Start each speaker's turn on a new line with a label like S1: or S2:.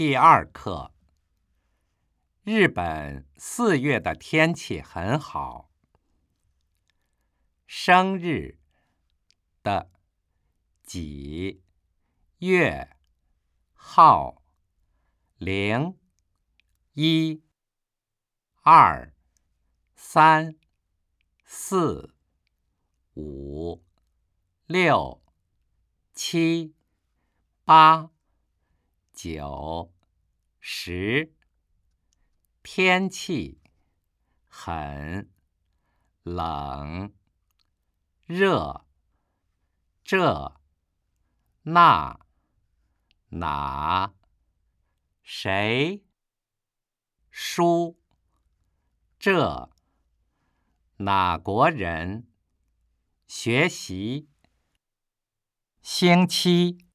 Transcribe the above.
S1: 第2课。日本4月的天气很好。生日的几月号0、1、2、3、4、5、6、7、8、9、10。天气很冷、热，这、那、哪、谁、书、这、哪国人、学习、星期。